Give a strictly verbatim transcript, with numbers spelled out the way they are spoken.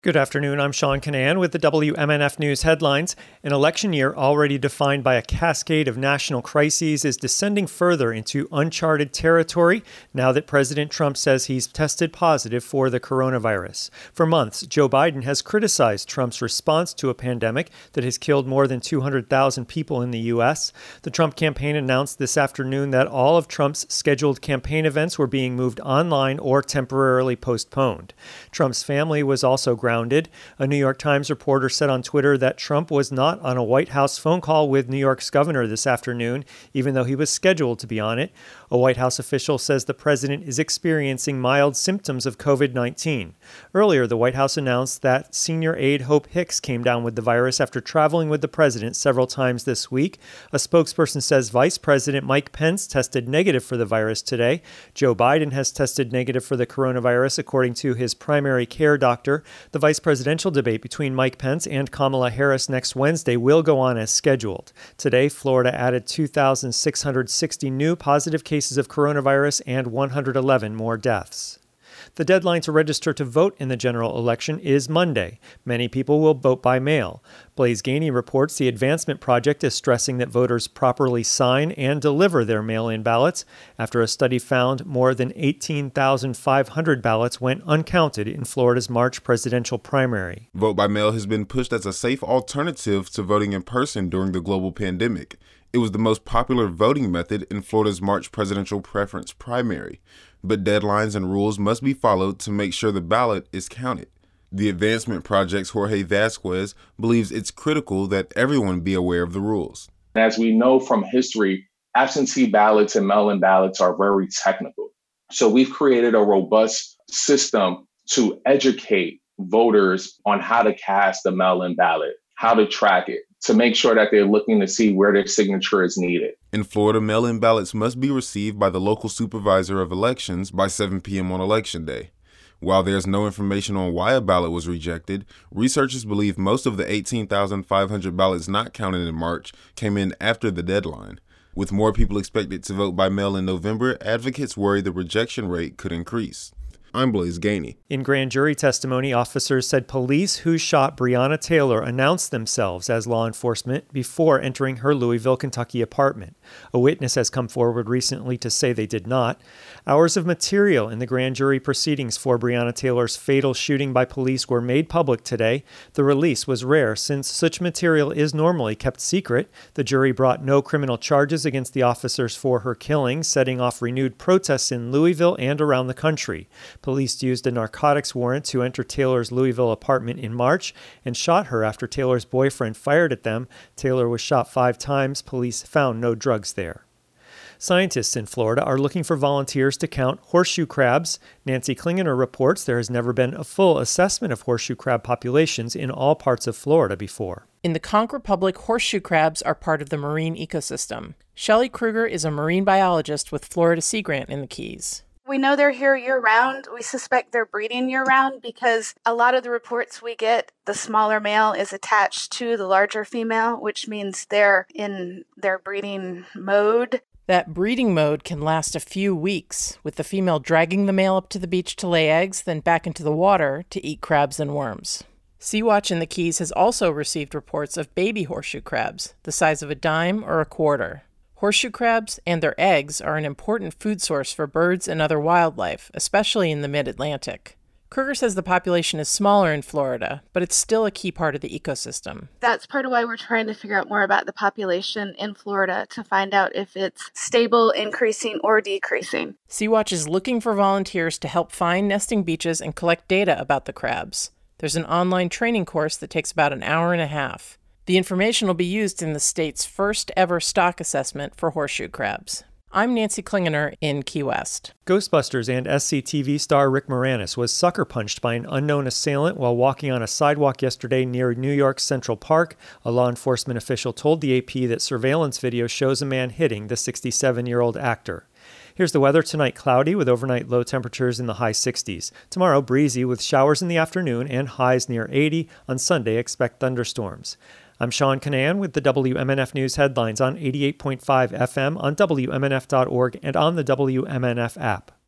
Good afternoon, I'm Sean Canan with the W M N F News headlines. An election year already defined by a cascade of national crises is descending further into uncharted territory now that President Trump says he's tested positive for the coronavirus. For months, Joe Biden has criticized Trump's response to a pandemic that has killed more than two hundred thousand people in the U S. The Trump campaign announced this afternoon that all of Trump's scheduled campaign events were being moved online or temporarily postponed. Trump's family was also grounded. A New York Times reporter said on Twitter that Trump was not on a White House phone call with New York's governor this afternoon, even though he was scheduled to be on it. A White House official says the president is experiencing mild symptoms of covid nineteen. Earlier, the White House announced that senior aide Hope Hicks came down with the virus after traveling with the president several times this week. A spokesperson says Vice President Mike Pence tested negative for the virus today. Joe Biden has tested negative for the coronavirus, according to his primary care doctor. The vice presidential debate between Mike Pence and Kamala Harris next Wednesday will go on as scheduled. Today, Florida added two thousand six hundred sixty new positive cases of coronavirus and one hundred eleven more deaths. The deadline to register to vote in the general election is Monday. Many people will vote by mail. Blaise Gainey reports the Advancement Project is stressing that voters properly sign and deliver their mail-in ballots after a study found more than eighteen thousand five hundred ballots went uncounted in Florida's March presidential primary. Vote by mail has been pushed as a safe alternative to voting in person during the global pandemic. It was the most popular voting method in Florida's March presidential preference primary, but deadlines and rules must be followed to make sure the ballot is counted. The Advancement Project's Jorge Vasquez believes it's critical that everyone be aware of the rules. As we know from history, absentee ballots and mail-in ballots are very technical. So we've created a robust system to educate voters on how to cast the mail-in ballot, how to track it, to make sure that they're looking to see where their signature is needed. In Florida, mail-in ballots must be received by the local supervisor of elections by seven p.m. on Election Day. While there's no information on why a ballot was rejected, researchers believe most of the eighteen thousand five hundred ballots not counted in March came in after the deadline. With more people expected to vote by mail in November, advocates worry the rejection rate could increase. I'm Blaise Gainey. In grand jury testimony, officers said police who shot Breonna Taylor announced themselves as law enforcement before entering her Louisville, Kentucky apartment. A witness has come forward recently to say they did not. Hours of material in the grand jury proceedings for Breonna Taylor's fatal shooting by police were made public today. The release was rare since such material is normally kept secret. The jury brought no criminal charges against the officers for her killing, setting off renewed protests in Louisville and around the country. Police used a narcotics warrant to enter Taylor's Louisville apartment in March and shot her after Taylor's boyfriend fired at them. Taylor was shot five times. Police found no drugs there. Scientists in Florida are looking for volunteers to count horseshoe crabs. Nancy Klingener reports there has never been a full assessment of horseshoe crab populations in all parts of Florida before. In the Conch Republic, horseshoe crabs are part of the marine ecosystem. Shelley Kruger is a marine biologist with Florida Sea Grant in the Keys. We know they're here year-round. We suspect they're breeding year-round because a lot of the reports we get, the smaller male is attached to the larger female, which means they're in their breeding mode. That breeding mode can last a few weeks, with the female dragging the male up to the beach to lay eggs, then back into the water to eat crabs and worms. Sea-Watch in the Keys has also received reports of baby horseshoe crabs, the size of a dime or a quarter. Horseshoe crabs and their eggs are an important food source for birds and other wildlife, especially in the mid-Atlantic. Kruger says the population is smaller in Florida, but it's still a key part of the ecosystem. That's part of why we're trying to figure out more about the population in Florida to find out if it's stable, increasing, or decreasing. Sea-Watch is looking for volunteers to help find nesting beaches and collect data about the crabs. There's an online training course that takes about an hour and a half. The information will be used in the state's first ever stock assessment for horseshoe crabs. I'm Nancy Klingener in Key West. Ghostbusters and S C T V star Rick Moranis was sucker punched by an unknown assailant while walking on a sidewalk yesterday near New York's Central Park. A law enforcement official told the A P that surveillance video shows a man hitting the sixty-seven-year-old actor. Here's the weather tonight: cloudy with overnight low temperatures in the high sixties. Tomorrow, breezy with showers in the afternoon and highs near eighty. On Sunday, expect thunderstorms. I'm Sean Canan with the W M N F News headlines on eighty-eight point five F M, on W M N F dot org, and on the W M N F app.